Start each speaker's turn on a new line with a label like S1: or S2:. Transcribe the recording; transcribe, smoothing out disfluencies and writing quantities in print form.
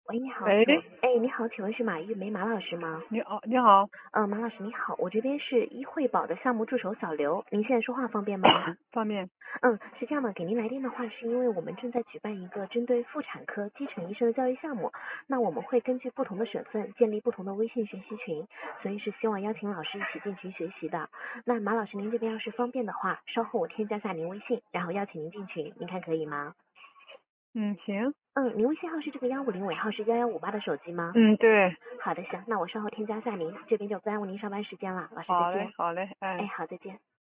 S1: 喂，你好，
S2: 喂，
S1: 你好，请问是马玉梅马老师吗？
S2: 你好，你好，
S1: 马老师你好，我这边是医惠保的项目助手小刘，您现在说话方便吗？
S2: 方便。
S1: 是这样的，给您来电的话，是因为我们正在举办一个针对妇产科基层医生的教育项目，那我们会根据不同的省份建立不同的微信学习群，所以是希望邀请老师一起进群学习的。那马老师您这边要是方便的话，稍后我添加下您微信，然后邀请您进群，您看可以吗？
S2: 行。
S1: 您微信号是这个150尾号是1158的手机吗？
S2: 对。
S1: 好的，行，那我稍后添加下您，这边就不耽误您上班时间了，老师再
S2: 好嘞，
S1: 见。
S2: 好嘞，哎。
S1: 好，再见。